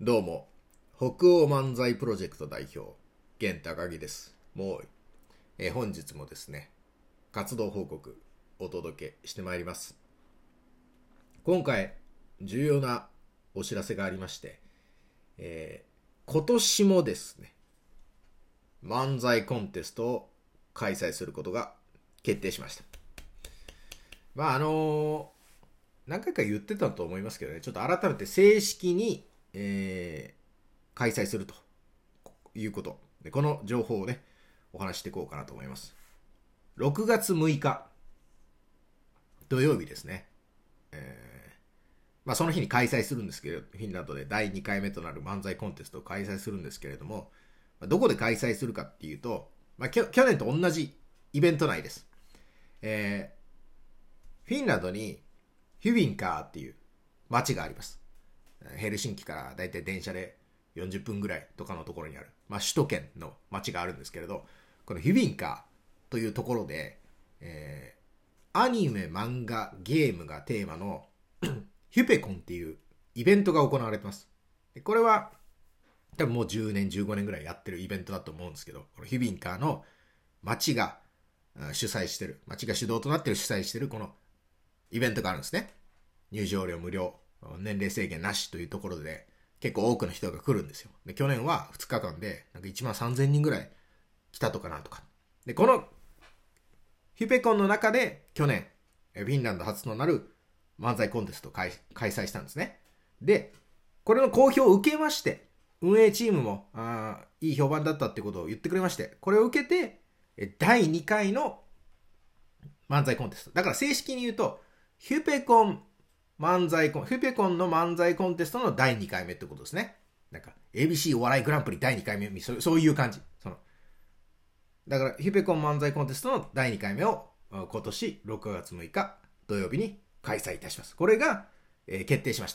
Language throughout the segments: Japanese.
どうも、北欧漫才プロジェクト代表、源高木です。本日もですね、活動報告お届けしてまいります。今回、重要なお知らせがありまして、今年もですね、漫才コンテストを開催することが決定しました。何回か言ってたと思いますけどね、ちょっと改めて正式に開催するということで、この情報をねお話していこうかなと思います。6月6日土曜日ですね、その日に開催するんですけど、フィンランドで第2回目となる漫才コンテストを開催するんですけれども、どこで開催するかっていうと、去年と同じイベント内です。フィンランドにヒュビンカーっていう街があります。ヘルシンキからだいたい電車で40分ぐらいとかのところにある、首都圏の街があるんですけれど、このヒュビンカーというところで、アニメ、漫画、ゲームがテーマのヒュペコンっていうイベントが行われてます。でこれは多分もう10年15年ぐらいやってるイベントだと思うんですけど、このヒュビンカーの街が主催してる、街が主導となってる主催してるこのイベントがあるんですね。入場料無料、年齢制限なしというところで結構多くの人が来るんですよ。で去年は2日間でなんか1万3000人ぐらい来たとかなんとか。でこのヒュペコンの中で去年フィンランド初となる漫才コンテストを開催したんですね。でこれの好評を受けまして、運営チームもいい評判だったってことを言ってくれまして、これを受けて第2回の漫才コンテスト、だから正式に言うとヒュペコンの漫才コンテストの第2回目ってことですね。なんか ABC お笑いグランプリ第2回目、そういう感じ。だからヒュペコン漫才コンテストの第2回目を今年6月6日土曜日に開催いたします。これが、決定しました。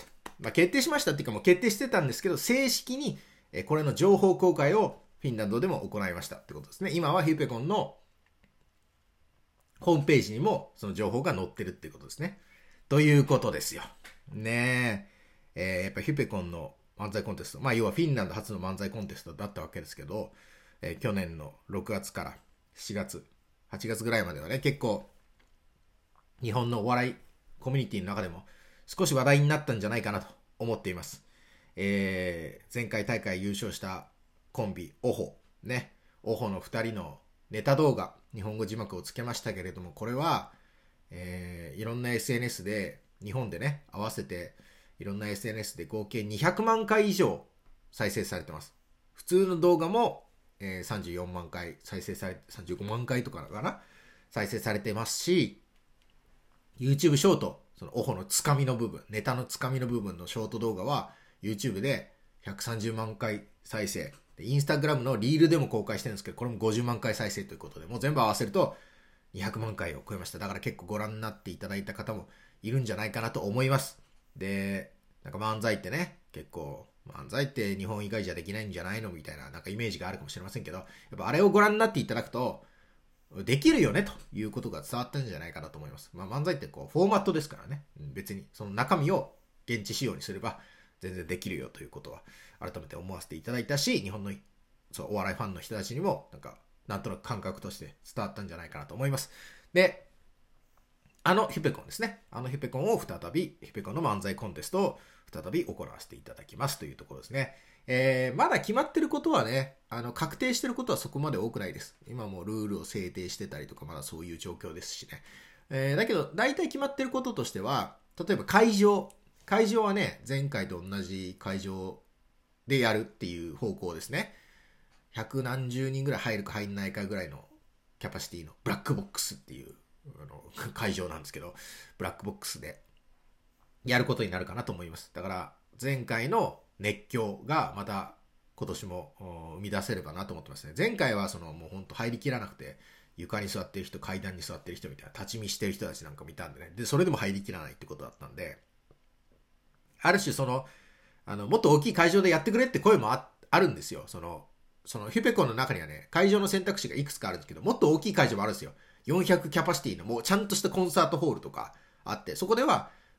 決定しましたっていうかもう決定してたんですけど、正式に、これの情報公開をフィンランドでも行いましたってことですね。今はヒュペコンのホームページにもその情報が載ってるっていうことですね。ということですよ。ねえ。やっぱヒュペコンの漫才コンテスト、要はフィンランド初の漫才コンテストだったわけですけど、去年の6月から7月、8月ぐらいまではね、結構日本のお笑いコミュニティの中でも少し話題になったんじゃないかなと思っています。前回大会優勝したコンビ、オホ。ね。オホの2人のネタ動画、日本語字幕をつけましたけれども、これは、いろんな SNS で、日本でね、合わせていろんな SNS で合計200万回以上再生されてます。普通の動画も、34万回再生され、35万回とかかな再生されてますし、YouTube ショート、そのオホのつかみの部分、ネタのつかみの部分のショート動画は YouTube で130万回再生。で、Instagram のリールでも公開してるんですけど、これも50万回再生ということで、もう全部合わせると200万回を超えました。だから結構ご覧になっていただいた方もいるんじゃないかなと思います。で、なんか漫才ってね、結構漫才って日本以外じゃできないんじゃないのみたいななんかイメージがあるかもしれませんけど、やっぱあれをご覧になっていただくとできるよねということが伝わったんじゃないかなと思います。漫才ってこうフォーマットですからね、別にその中身を現地仕様にすれば全然できるよということは改めて思わせていただいたし、日本のお笑いファンの人たちにもなんとなく感覚として伝わったんじゃないかなと思います。で、ヒュペコンですね。ヒュペコンを再び、ヒュペコンの漫才コンテストを再び行わせていただきますというところですね。まだ決まってることはね、確定してることはそこまで多くないです。今もルールを制定してたりとか、まだそういう状況ですしね。だけど、大体決まってることとしては、例えば会場はね、前回と同じ会場でやるっていう方向ですね。百何十人ぐらい入るか入んないかぐらいのキャパシティのブラックボックスっていう会場なんですけど、ブラックボックスでやることになるかなと思います。だから前回の熱狂がまた今年も生み出せればなと思ってますね。前回はもう本当入りきらなくて、床に座ってる人、階段に座ってる人みたいな、立ち見してる人たちなんか見たんでね。で、それでも入りきらないってことだったんで、ある種もっと大きい会場でやってくれって声もあるんですよ。そのヒュペコンの中にはね、会場の選択肢がいくつかあるんですけど、もっと大きい会場もあるんですよ。400キャパシティのもうちゃんとしたコンサートホールとかあって、そこでは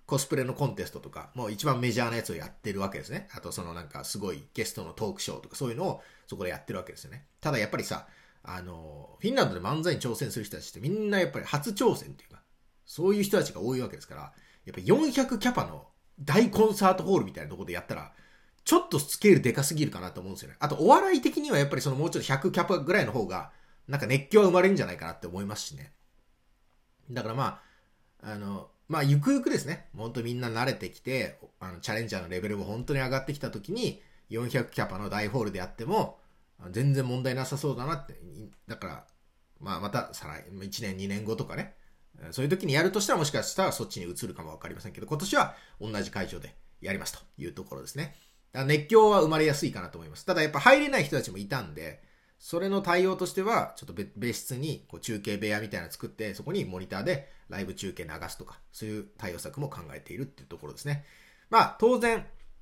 コスプレのコンテストとか、もう一番メジャーなやつをやってるわけですね。あとそのなんかすごいゲストのトークショーとかそういうのをそこでやってるわけですよね。ただやっぱりさ、フィンランドで漫才に挑戦する人たちってみんなやっぱり初挑戦っていうか、そういう人たちが多いわけですから、やっぱ400キャパの大コンサートホールみたいなところでやったら、ちょっとスケールでかすぎるかなと思うんですよね。あとお笑い的にはやっぱりそのもうちょっと100キャパぐらいの方が、なんか熱狂が生まれるんじゃないかなって思いますしね。だからまあゆくゆくですね、本当にみんな慣れてきて、チャレンジャーのレベルも本当に上がってきた時に、400キャパの大ホールであっても、全然問題なさそうだなって。だから、また1年2年後とかね、そういう時にやるとしたらもしかしたらそっちに移るかもわかりませんけど、今年は同じ会場でやりますというところですね。熱狂は生まれやすいかなと思います。ただやっぱ入れない人たちもいたんで、それの対応としては、ちょっと別室にこう中継部屋みたいなの作って、そこにモニターでライブ中継流すとか、そういう対応策も考えているっていうところですね。まあ、当然、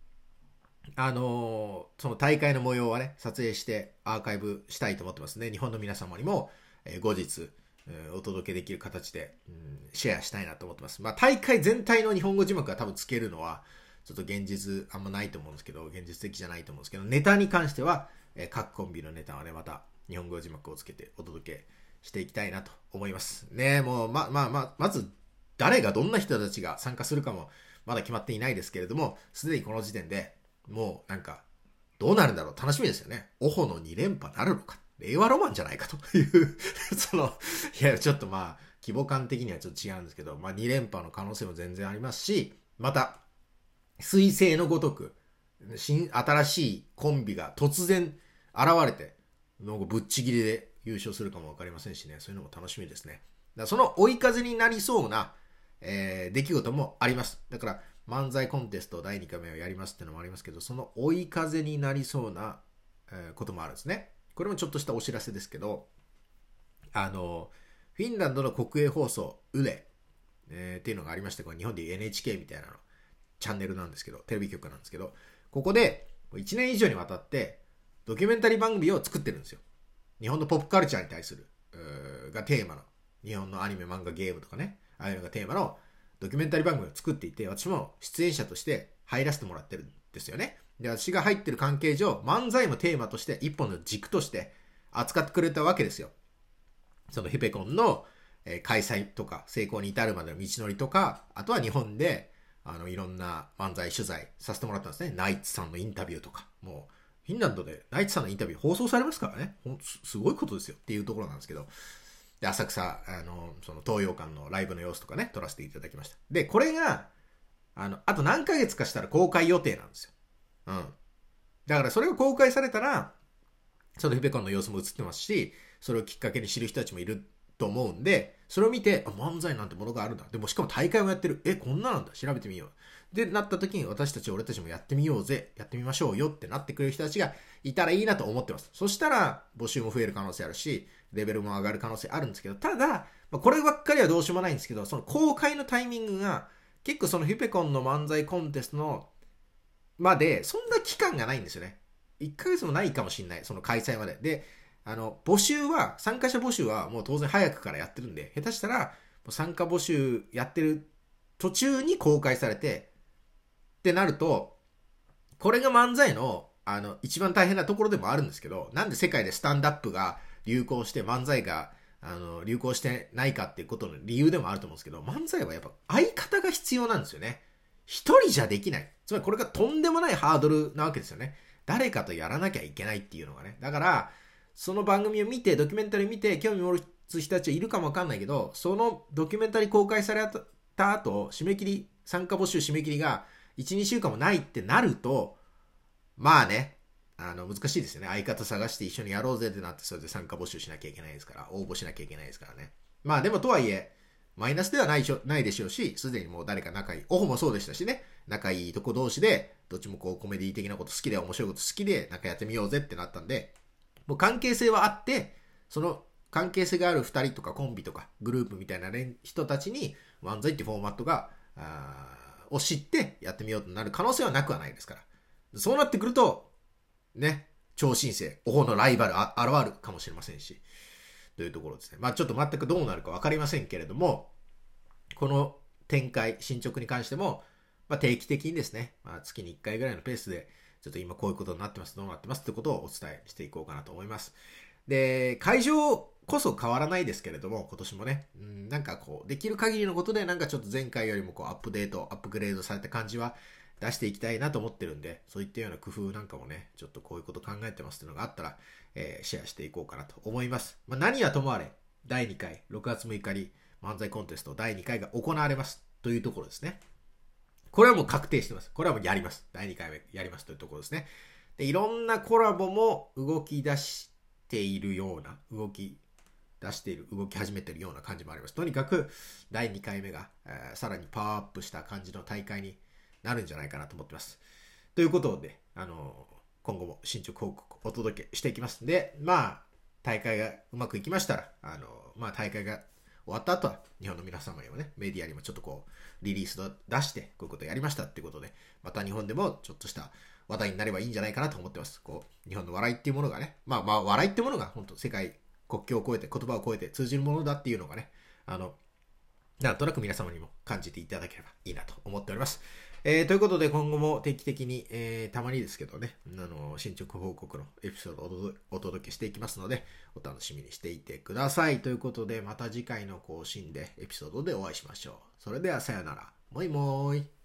その大会の模様はね、撮影してアーカイブしたいと思ってますね。日本の皆様にも、後日、お届けできる形で、シェアしたいなと思ってます。まあ、大会全体の日本語字幕が多分つけるのは、ちょっと現実あんまないと思うんですけど、現実的じゃないと思うんですけど、ネタに関しては、各コンビのネタはね、また日本語字幕をつけてお届けしていきたいなと思います。ね、もう、まず、誰がどんな人たちが参加するかも、まだ決まっていないですけれども、すでにこの時点で、もうなんか、どうなるんだろう、楽しみですよね。オホの2連覇なるのか。令和ロマンじゃないかといういや、ちょっと規模感的にはちょっと違うんですけど、2連覇の可能性も全然ありますし、また、彗星のごとく、新しいコンビが突然現れて、なんかぶっちぎりで優勝するかもわかりませんしね、そういうのも楽しみですね。だからその追い風になりそうな、出来事もあります。だから、漫才コンテスト第2回目をやりますってのもありますけど、その追い風になりそうな、こともあるんですね。これもちょっとしたお知らせですけど、フィンランドの国営放送、ウレ、っていうのがありまして、これ日本でいう NHK みたいなの、チャンネルなんですけど、テレビ局なんですけど、ここで1年以上にわたってドキュメンタリー番組を作ってるんですよ。日本のポップカルチャーに対する、がテーマの、日本のアニメ、漫画、ゲームとかね、ああいうのがテーマのドキュメンタリー番組を作っていて、私も出演者として入らせてもらってるんですよね。で、私が入ってる関係上、漫才もテーマとして一本の軸として扱ってくれたわけですよ。そのヒペコンの開催とか成功に至るまでの道のりとか、あとは日本でいろんな漫才取材させてもらったんですね。ナイツさんのインタビューとか。もう、フィンランドでナイツさんのインタビュー放送されますからね。すごいことですよっていうところなんですけど。で、浅草、その東洋館のライブの様子とかね、撮らせていただきました。で、これが、あと何ヶ月かしたら公開予定なんですよ。うん。だからそれが公開されたら、そのヒペコンの様子も映ってますし、それをきっかけに知る人たちもいると思うんで、それを見て、漫才なんてものがあるんだ。でもしかも大会もやってる。こんななんだ。調べてみよう。で、なった時に俺たちもやってみようぜ。やってみましょうよってなってくれる人たちがいたらいいなと思ってます。そしたら、募集も増える可能性あるし、レベルも上がる可能性あるんですけど、ただ、こればっかりはどうしようもないんですけど、その公開のタイミングが、結構そのヒペコンの漫才コンテストの、まで、そんな期間がないんですよね。1ヶ月もないかもしれない。その開催まで。で、参加者募集はもう当然早くからやってるんで、下手したら、参加募集やってる途中に公開されて、ってなると、これが漫才の、一番大変なところでもあるんですけど、なんで世界でスタンダップが流行して漫才が、流行してないかっていうことの理由でもあると思うんですけど、漫才はやっぱ相方が必要なんですよね。一人じゃできない。つまりこれがとんでもないハードルなわけですよね。誰かとやらなきゃいけないっていうのがね。だから、その番組を見て、ドキュメンタリー見て、興味を持つ人たちはいるかもわかんないけど、そのドキュメンタリー公開された後、参加募集締め切りが1、2週間もないってなると、まあね、難しいですよね。相方探して一緒にやろうぜってなって、それで参加募集しなきゃいけないですから、応募しなきゃいけないですからね。まあでもとはいえ、マイナスではないでしょうし、すでにもう誰か仲いい、オフもそうでしたしね、仲いいとこ同士で、どっちもこうコメディ的なこと好きで面白いこと好きで、なんかやってみようぜってなったんで、もう関係性はあって、その関係性がある2人とかコンビとかグループみたいな人たちに漫才っていうフォーマットを知ってやってみようとなる可能性はなくはないですから。そうなってくると、ね、超新星、オホのライバル現るかもしれませんし、というところですね。まあちょっと全くどうなるか分かりませんけれども、この展開、進捗に関しても、定期的にですね、月に1回ぐらいのペースで、ちょっと今こういうことになってます、どうなってますってことをお伝えしていこうかなと思います。で、会場こそ変わらないですけれども、今年もね、なんかこう、できる限りのことで、なんかちょっと前回よりもこう、アップデート、アップグレードされた感じは出していきたいなと思ってるんで、そういったような工夫なんかもね、ちょっとこういうこと考えてますっていうのがあったら、シェアしていこうかなと思います。何はともあれ、第2回、6月6日に漫才コンテスト第2回が行われますというところですね。これはもう確定してます。これはもうやります。第2回目やりますというところですね。で、いろんなコラボも動き出しているような、動き始めているような感じもあります。とにかく、第2回目が、さらにパワーアップした感じの大会になるんじゃないかなと思ってます。ということで、今後も進捗報告お届けしていきますんで、大会がうまくいきましたら、大会が終わった後は、日本の皆様にもね、メディアにもちょっとこう、リリースを出して、こういうことやりましたっていうことで、また日本でもちょっとした話題になればいいんじゃないかなと思ってます。こう、日本の笑いっていうものがね、笑いっていうものが本当世界、国境を越えて、言葉を越えて通じるものだっていうのがね、なんとなく皆様にも感じていただければいいなと思っております。ということで今後も定期的に、たまにですけどね、進捗報告のエピソードをお届けしていきますので、お楽しみにしていてください。ということで、また次回の更新でエピソードでお会いしましょう。それではさよなら。もいもーい。